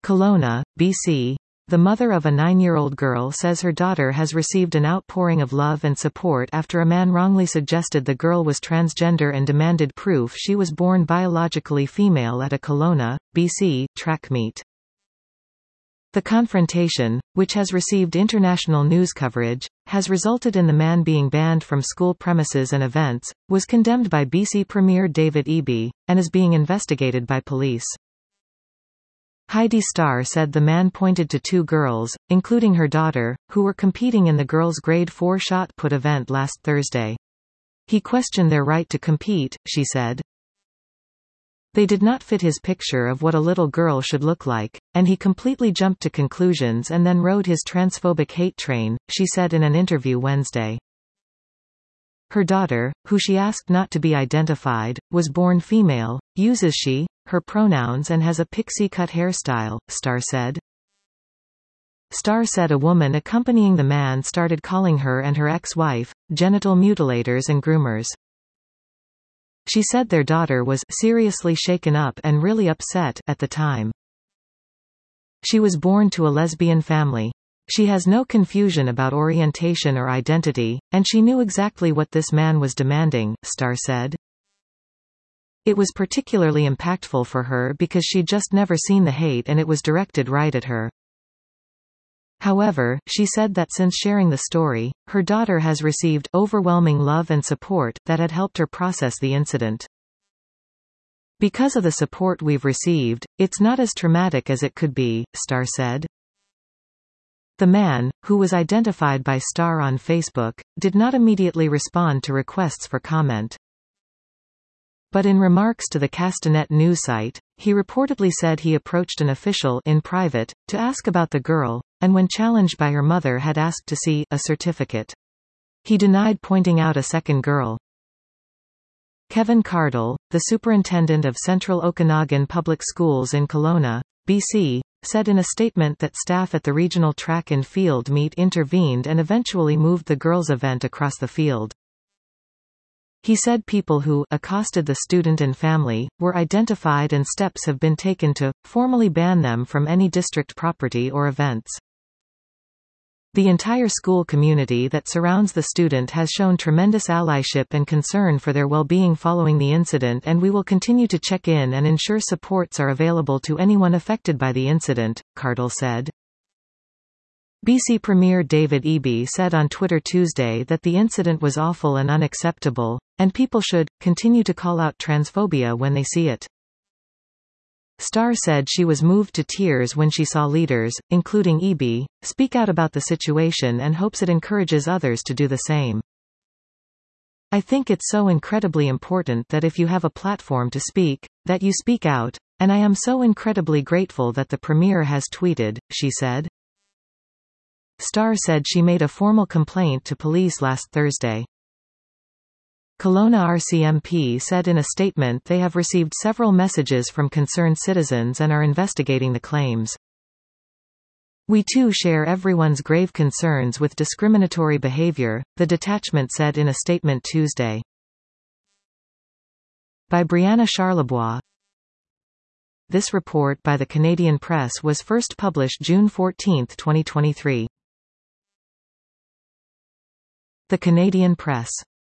Kelowna, BC. The mother of a 9-year-old girl says her daughter has received an outpouring of love and support after a man wrongly suggested the girl was transgender and demanded proof she was born biologically female at a Kelowna, BC, track meet. The confrontation, which has received international news coverage, has resulted in the man being banned from school premises and events, was condemned by BC Premier David Eby, and is being investigated by police. Heidi Starr said the man pointed to 2 girls, including her daughter, who were competing in the girls' grade 4 shot put event last Thursday. He questioned their right to compete, she said. They did not fit his picture of what a little girl should look like, and he completely jumped to conclusions and then rode his transphobic hate train, she said in an interview Wednesday. Her daughter, who she asked not to be identified, was born female, uses she, her pronouns and has a pixie-cut hairstyle, Starr said. Starr said a woman accompanying the man started calling her and her ex-wife, genital mutilators and groomers. She said their daughter was seriously shaken up and really upset at the time. She was born to a lesbian family. She has no confusion about orientation or identity, and she knew exactly what this man was demanding, Starr said. It was particularly impactful for her because she'd just never seen the hate and it was directed right at her. However, she said that since sharing the story, her daughter has received overwhelming love and support that had helped her process the incident. Because of the support we've received, it's not as traumatic as it could be, Starr said. The man, who was identified by Starr on Facebook, did not immediately respond to requests for comment. But in remarks to the Castanet news site, he reportedly said he approached an official in private to ask about the girl, and when challenged by her mother had asked to see a certificate. He denied pointing out a second girl. Kevin Cardle, the superintendent of Central Okanagan Public Schools in Kelowna, BC, said in a statement that staff at the regional track and field meet intervened and eventually moved the girls' event across the field. He said people who accosted the student and family were identified and steps have been taken to formally ban them from any district property or events. The entire school community that surrounds the student has shown tremendous allyship and concern for their well-being following the incident, and we will continue to check in and ensure supports are available to anyone affected by the incident, Cardle said. BC Premier David Eby said on Twitter Tuesday that the incident was awful and unacceptable, and people should continue to call out transphobia when they see it. Starr said she was moved to tears when she saw leaders, including Eby, speak out about the situation and hopes it encourages others to do the same. I think it's so incredibly important that if you have a platform to speak, that you speak out, and I am so incredibly grateful that the Premier has tweeted, she said. Starr said she made a formal complaint to police last Thursday. Kelowna RCMP said in a statement they have received several messages from concerned citizens and are investigating the claims. We too share everyone's grave concerns with discriminatory behavior, the detachment said in a statement Tuesday. By Brianna Charlebois. This report by the Canadian Press was first published June 14, 2023. The Canadian Press.